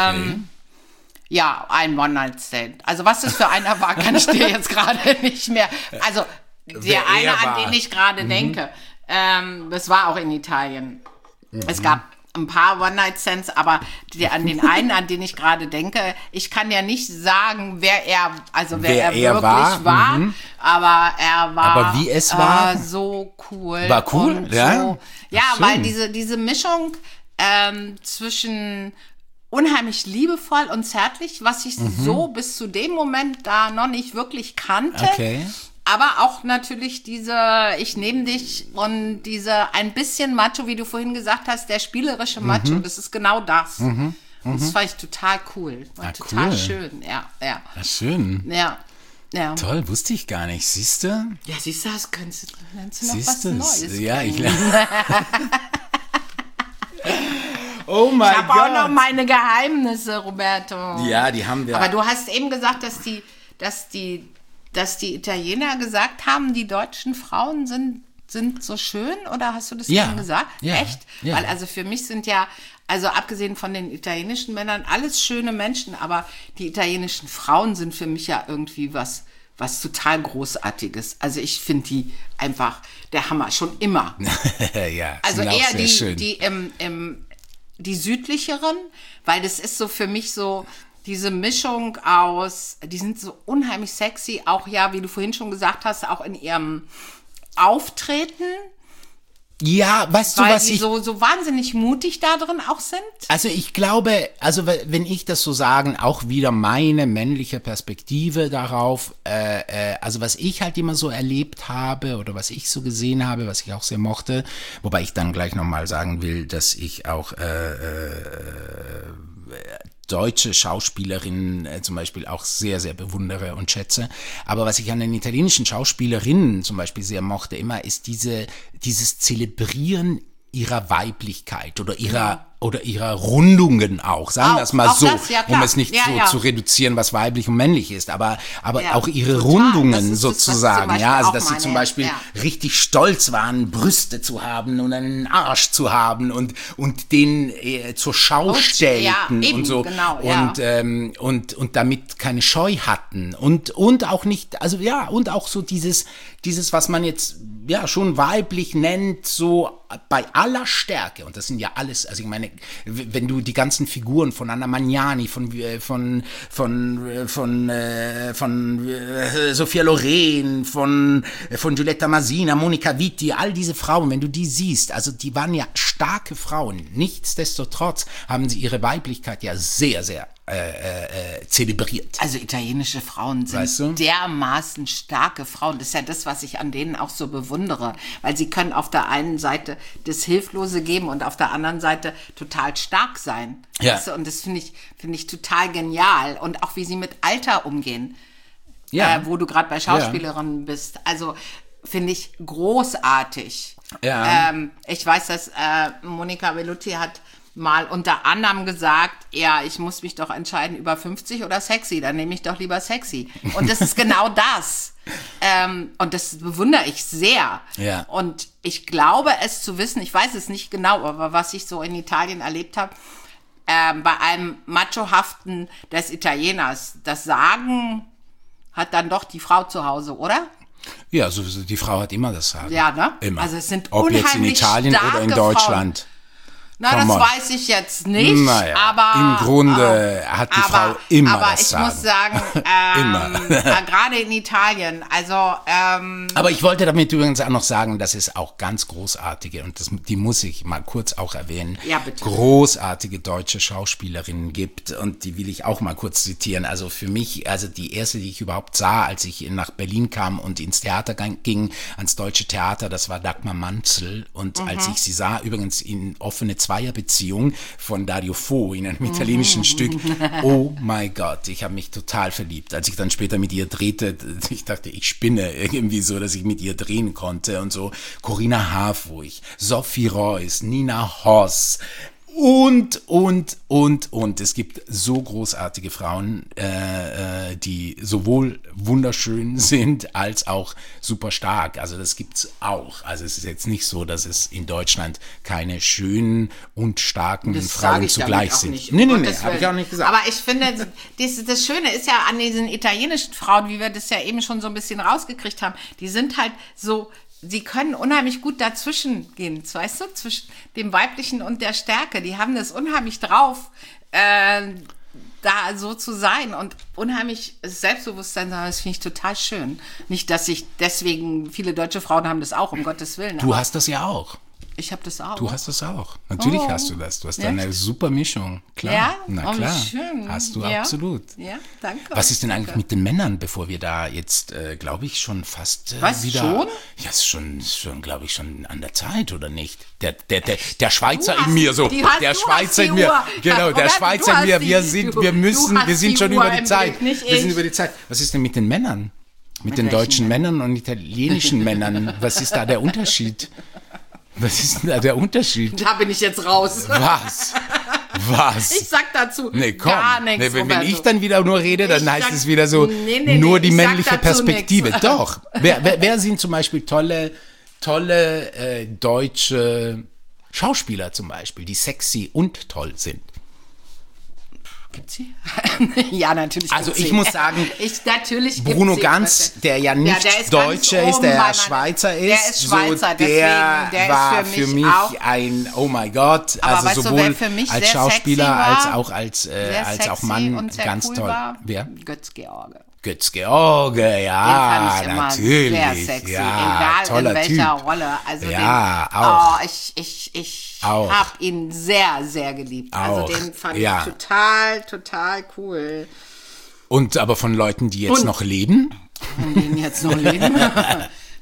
ja, ein One-Night-Stand. Also was das für einer war, kann ich dir jetzt gerade nicht mehr... Also der eine, an den ich gerade denke, das war auch in Italien. Es gab ein paar One-Night-Stands, aber an den einen, an den ich gerade denke, ich kann ja nicht sagen, wer er wirklich war, aber er war aber wie es war? So cool. War cool, und ja? So, ja, weil diese Mischung zwischen unheimlich liebevoll und zärtlich, was ich so bis zu dem Moment da noch nicht wirklich kannte. Okay. Aber auch natürlich ich nehme dich und ein bisschen Macho, wie du vorhin gesagt hast, der spielerische Macho, das ist genau das. Und das fand ich total cool. War total schön, ja. Ach, schön. Ja. Toll, wusste ich gar nicht, siehst du? Ja, siehst du, das könntest du noch was Neues. Ja, oh mein Gott. Ich habe auch noch meine Geheimnisse, Roberto. Ja, die haben wir. Aber du hast eben gesagt, dass die Italiener gesagt haben, die deutschen Frauen sind so schön, oder hast du das eben gesagt? Ja, echt? Ja. Weil also für mich sind also abgesehen von den italienischen Männern, alles schöne Menschen, aber die italienischen Frauen sind für mich ja irgendwie was total Großartiges. Also ich finde die einfach der Hammer, schon immer. Ja, also eher die südlicheren, weil das ist so für mich so diese Mischung aus, die sind so unheimlich sexy, auch wie du vorhin schon gesagt hast, auch in ihrem Auftreten. Ja, weißt du, weil was die so wahnsinnig mutig da drin auch sind? Also ich glaube, wenn ich das so sagen, auch wieder meine männliche Perspektive darauf, also was ich halt immer so erlebt habe oder was ich so gesehen habe, was ich auch sehr mochte, wobei ich dann gleich nochmal sagen will, dass ich auch deutsche Schauspielerinnen zum Beispiel auch sehr, sehr bewundere und schätze. Aber was ich an den italienischen Schauspielerinnen zum Beispiel sehr mochte immer, ist dieses Zelebrieren ihrer Weiblichkeit oder ihrer Rundungen auch, sagen wir es mal so, das, ja, um es nicht zu reduzieren, was weiblich und männlich ist, aber auch ihre Rundungen sozusagen, also dass sie zum Beispiel richtig stolz waren, Brüste zu haben und einen Arsch zu haben und den zur Schau stellten und so genau, und damit keine Scheu hatten und auch nicht, also und auch so dieses, was man jetzt schon weiblich nennt, so bei aller Stärke, und das sind ja alles, also ich meine, wenn du die ganzen Figuren von Anna Magnani, von Sophia Loren, von Giulietta Masina, Monica Vitti, all diese Frauen, wenn du die siehst, also die waren ja starke Frauen. Nichtsdestotrotz haben sie ihre Weiblichkeit ja sehr, sehr zelebriert. Also italienische Frauen sind dermaßen starke Frauen. Das ist ja das, was ich an denen auch so bewundere. Weil sie können auf der einen Seite das Hilflose geben und auf der anderen Seite total stark sein. Ja. Weißt du? Und das finde ich total genial. Und auch wie sie mit Alter umgehen. Ja. Wo du gerade bei Schauspielerinnen bist. Also finde ich großartig. Ja. Ich weiß, dass Monica Bellucci hat mal unter anderem gesagt, ich muss mich doch entscheiden über 50 oder sexy, dann nehme ich doch lieber sexy. Und das ist genau das. Und das bewundere ich sehr. Ja. Und ich glaube es zu wissen, ich weiß es nicht genau, aber was ich so in Italien erlebt habe, bei einem Machohaften des Italieners, das Sagen hat dann doch die Frau zu Hause, oder? Ja, also die Frau hat immer das Sagen. Ja, ne? Immer. Also es sind ob jetzt in Italien oder in Deutschland. Frauen. Na, das weiß ich jetzt nicht, naja, aber im Grunde hat die Frau immer das Sagen. Aber ich muss sagen, gerade in Italien, also aber ich wollte damit übrigens auch noch sagen, dass es auch ganz großartige, und die muss ich mal kurz auch erwähnen, großartige deutsche Schauspielerinnen gibt, und die will ich auch mal kurz zitieren. Also für mich, also die erste, die ich überhaupt sah, als ich nach Berlin kam und ins Theater ging, ans Deutsche Theater, das war Dagmar Manzel, und als ich sie sah, übrigens in offene Zweierbeziehung von Dario Fo in einem italienischen Stück. Oh mein Gott, ich habe mich total verliebt. Als ich dann später mit ihr drehte, ich dachte, ich spinne irgendwie so, dass ich mit ihr drehen konnte und so. Corinna Harfouch, Sophie Reuss, Nina Hoss, und. Es gibt so großartige Frauen, die sowohl wunderschön sind, als auch super stark. Also das gibt's auch. Also es ist jetzt nicht so, dass es in Deutschland keine schönen und starken Frauen zugleich sind. Nee, habe ich auch nicht gesagt. Aber ich finde, das Schöne ist ja an diesen italienischen Frauen, wie wir das ja eben schon so ein bisschen rausgekriegt haben, die sind halt so, sie können unheimlich gut dazwischen gehen, weißt du, zwischen dem Weiblichen und der Stärke. Die haben das unheimlich drauf, da so zu sein und unheimlich Selbstbewusstsein, das finde ich total schön. Nicht, dass ich deswegen, viele deutsche Frauen haben das auch, um Gottes Willen. Du hast das ja auch. Ich habe das auch. Du hast das auch. Natürlich hast du das. Du hast eine super Mischung. Klar. Ja? Na klar. Schön. Hast du absolut. Ja, danke. Was ist denn eigentlich mit den Männern, bevor wir da jetzt, glaube ich, schon fast wieder... schon? Ja, ist schon glaube ich, schon an der Zeit, oder nicht? Der Schweizer in mir so. Der Schweizer in mir. Genau, der Schweizer in mir. Wir sind schon über die Zeit. Wir sind über die Zeit. Was ist denn mit den Männern? Mit den deutschen Männern und italienischen Männern? Was ist da der Unterschied? Was ist denn da der Unterschied? Da bin ich jetzt raus. Was? Ich sag dazu gar nichts. Wenn ich dann wieder nur rede, dann heißt es wieder so, nur die männliche Perspektive. Nix. Doch. Wer sind zum Beispiel tolle deutsche Schauspieler zum Beispiel, die sexy und toll sind? Gibt's sie? Ja, natürlich. Also ich muss sagen, natürlich Bruno Ganz, der ja nicht Deutscher ist, der Schweizer ist, der ist Schweizer, der war für mich ein Oh my God, also sowohl als Schauspieler als auch Mann ganz toll. Wer? Götz George, ja, natürlich. Sehr sexy, egal in welcher Rolle. Also ja, auch. Ich habe ihn sehr, sehr geliebt. Also den fand ich total, total cool. Und aber von Leuten, die jetzt noch leben? Von denen jetzt noch leben?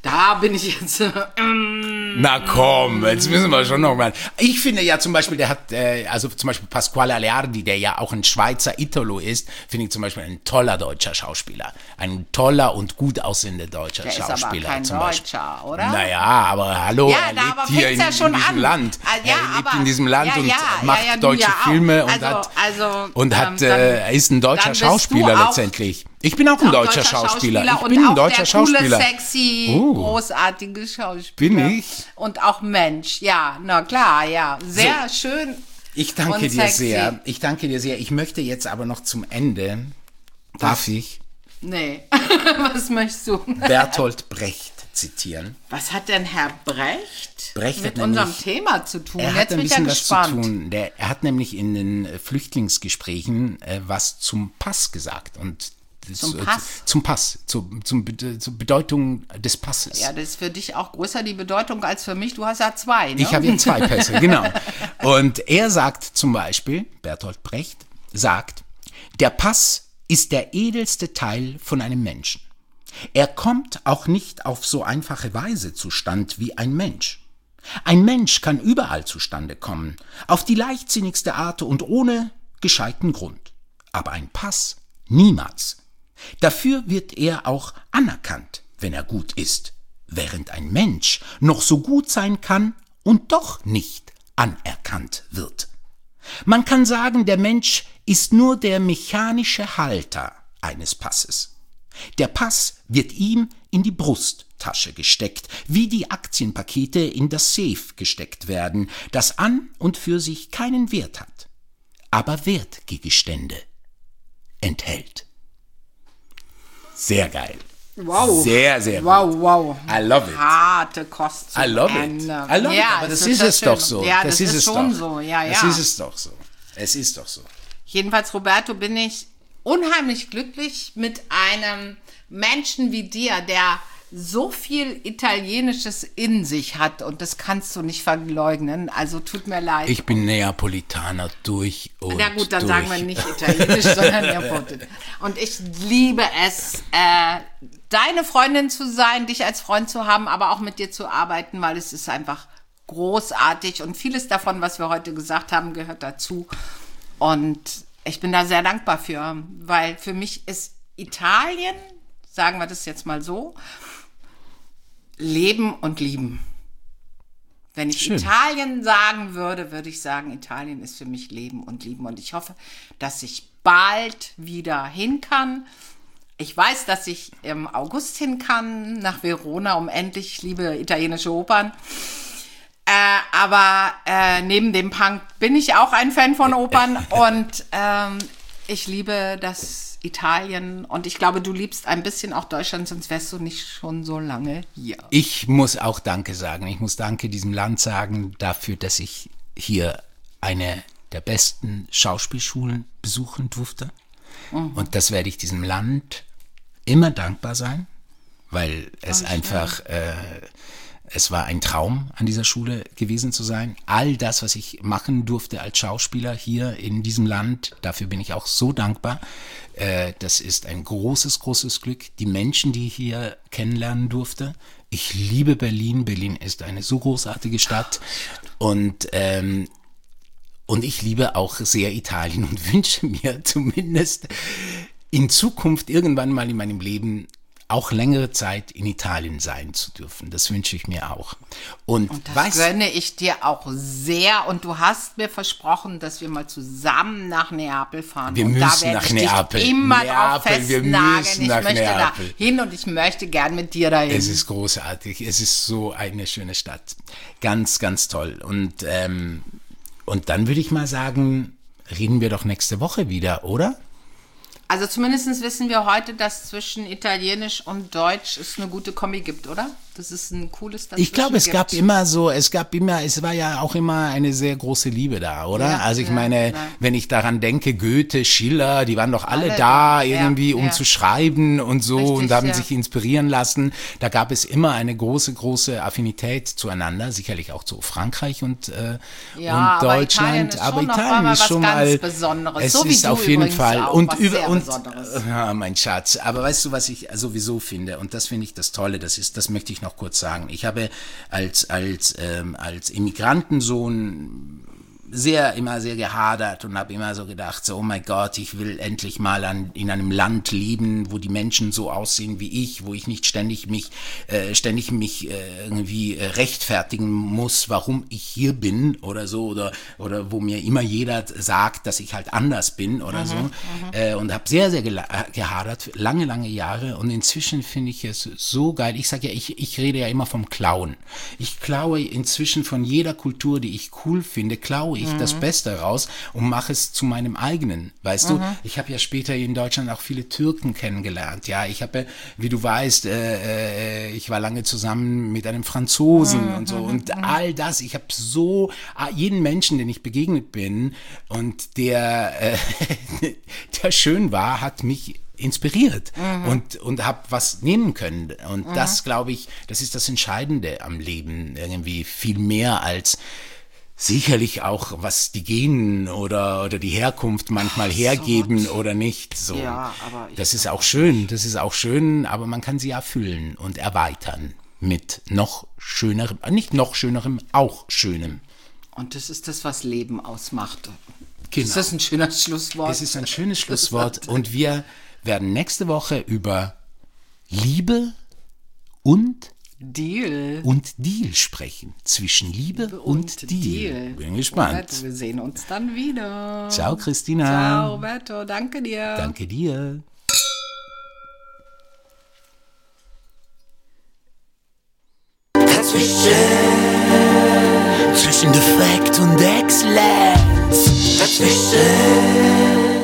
Da bin ich jetzt. Na komm, jetzt müssen wir schon noch mal. Ich finde ja zum Beispiel, der hat, also zum Beispiel Pasquale Aleardi, der ja auch ein Schweizer Italo ist, finde ich zum Beispiel ein toller deutscher Schauspieler. Ein toller und gut aussehender deutscher Der Schauspieler. ist aber kein zum Beispiel. Deutscher, oder? Naja, aber hallo, Ja, er da lebt aber hier fängt's ja schon in diesem an. Land. Ja, Er lebt aber- in diesem Land ja, und ja, macht ja, du deutsche ja auch. Filme und er ist ein deutscher dann bist Schauspieler du auch- letztendlich. Ich bin auch ein deutscher Schauspieler. Ich und bin ein auch deutscher der coole, Schauspieler. sexy, großartige Schauspieler. Bin ich? Und auch Mensch, ja, na klar, ja. Sehr schön. Ich danke und dir sexy. sehr. Ich danke dir sehr. Ich möchte jetzt aber noch zum Ende, darf ich, Nee, was möchtest du? Bertolt Brecht zitieren. Was hat denn Herr Brecht, Brecht mit hat unserem nämlich- Thema zu tun? Er Jetzt hat ein bin ich ja bisschen was zu gespannt. tun. Er hat nämlich in den Flüchtlingsgesprächen was zum Pass gesagt. Und Zum Pass? Zum Pass, zur Bedeutung des Passes. Ja, das ist für dich auch größer die Bedeutung als für mich. Du hast ja 2, ne? Ich habe ja 2 Pässe, genau. Und er sagt zum Beispiel, Bertolt Brecht sagt, der Pass ist der edelste Teil von einem Menschen. Er kommt auch nicht auf so einfache Weise zustand wie ein Mensch. Ein Mensch kann überall zustande kommen, auf die leichtsinnigste Art und ohne gescheiten Grund. Aber ein Pass niemals. Dafür wird er auch anerkannt, wenn er gut ist, während ein Mensch noch so gut sein kann und doch nicht anerkannt wird. Man kann sagen, der Mensch ist nur der mechanische Halter eines Passes. Der Pass wird ihm in die Brusttasche gesteckt, wie die Aktienpakete in das Safe gesteckt werden, das an und für sich keinen Wert hat, aber Wertgegenstände enthält. Sehr geil. Wow. Sehr, sehr Wow, gut. wow. I love it. Harte Kost zum I love it. Ende. I love it. Ja, Aber das es ist sehr es doch schön. so. Ja, das ist es schon doch. so. Ja, ja. Das ist es doch so. Es ist doch so. Jedenfalls, Roberto, bin ich unheimlich glücklich mit einem Menschen wie dir, der so viel Italienisches in sich hat und das kannst du nicht verleugnen. Also tut mir leid. Ich bin Neapolitaner durch und Na gut, dann durch. sagen wir nicht Italienisch, sondern Neapolitanisch. Und ich liebe es, deine Freundin zu sein, dich als Freund zu haben, aber auch mit dir zu arbeiten, weil es ist einfach großartig und vieles davon, was wir heute gesagt haben, gehört dazu. Und ich bin da sehr dankbar für, weil für mich ist Italien, sagen wir das jetzt mal so, Leben und Lieben. Wenn ich Schön. Italien sagen würde, würde ich sagen, Italien ist für mich Leben und Lieben. Und ich hoffe, dass ich bald wieder hin kann. Ich weiß, dass ich im August hin kann, nach Verona, um endlich, ich liebe italienische Opern. Aber neben dem Punk bin ich auch ein Fan von Opern. Und ich liebe das Italien. Und ich glaube, du liebst ein bisschen auch Deutschland, sonst wärst du nicht schon so lange hier. Ich muss auch Danke sagen. Ich muss Danke diesem Land sagen dafür, dass ich hier eine der besten Schauspielschulen besuchen durfte. Und das werde ich diesem Land immer dankbar sein, weil es einfach, es war ein Traum, an dieser Schule gewesen zu sein. All das, was ich machen durfte als Schauspieler hier in diesem Land, dafür bin ich auch so dankbar. Das ist ein großes, großes Glück. Die Menschen, die ich hier kennenlernen durfte. Ich liebe Berlin. Berlin ist eine so großartige Stadt. Und ich liebe auch sehr Italien und wünsche mir zumindest in Zukunft irgendwann mal in meinem Leben auch längere Zeit in Italien sein zu dürfen. Das wünsche ich mir auch. Und Das gönne ich dir auch sehr. Und du hast mir versprochen, dass wir mal zusammen nach Neapel fahren. Wir und müssen da werde nach ich Neapel. Dich immer drauf Neapel, wir festnageln. müssen Ich nach möchte Neapel. da hin und ich möchte gern mit dir dahin. es ist großartig. Es ist so eine schöne Stadt. Ganz, ganz toll. Und dann würde ich mal sagen, reden wir doch nächste Woche wieder, oder? Also zumindest wissen wir heute, dass zwischen Italienisch und Deutsch es eine gute Kombi gibt, oder? Das ist ein cooles Ich glaube, es war ja auch immer eine sehr große Liebe da, oder? Ja, also ich ja, meine, ja. wenn ich daran denke, Goethe, Schiller, die waren doch alle Alle da da, irgendwie, ja, um ja. zu schreiben und so Richtig, und haben ja. sich inspirieren lassen. Da gab es immer eine große, große Affinität zueinander, sicherlich auch zu Frankreich und aber Italien Deutschland. ist Aber schon noch Italien mal ist was schon ganz mal Besonderes. Es So wie ist du auf jeden übrigens Fall auch, und was über sehr und Besonderes. ja, mein Schatz. Aber weißt du, was ich sowieso finde? Und das finde ich das Tolle. Das möchte ich noch kurz sagen. Ich habe als Immigrantensohn immer sehr gehadert und habe immer so gedacht, so, oh mein Gott, ich will endlich mal in einem Land leben, wo die Menschen so aussehen wie ich, wo ich nicht ständig mich irgendwie rechtfertigen muss, warum ich hier bin oder so, oder wo mir immer jeder sagt, dass ich halt anders bin oder so. Und habe sehr, sehr gehadert, lange Jahre, und inzwischen finde ich es so geil. Ich sage ja, ich rede ja immer vom Klauen. Ich klaue inzwischen von jeder Kultur, die ich cool finde, klaue ich das Beste raus und mache es zu meinem eigenen, weißt du? Ich habe ja später in Deutschland auch viele Türken kennengelernt, ja, ich habe, wie du weißt, ich war lange zusammen mit einem Franzosen und so, und all das, ich habe so, jeden Menschen, den ich begegnet bin und der schön war, hat mich inspiriert und habe was nehmen können, und das, glaube ich, das ist das Entscheidende am Leben, irgendwie viel mehr als sicherlich auch, was die Genen oder die Herkunft manchmal hergeben oder nicht. So. Ja, aber das ist auch schön, aber man kann sie erfüllen und erweitern mit noch schönerem, nicht noch schönerem, auch schönem. Und das ist das, was Leben ausmacht. Genau. Ist das ein schöner Schlusswort? Es ist ein schönes Schlusswort, und wir werden nächste Woche über Liebe und Deal sprechen. Zwischen Liebe und Deal. Bin gespannt. Roberto, wir sehen uns dann wieder. Ciao, Christina. Ciao, Roberto. Danke dir. Danke dir. Zwischen Defekt und Exzellenz. Dazwischen.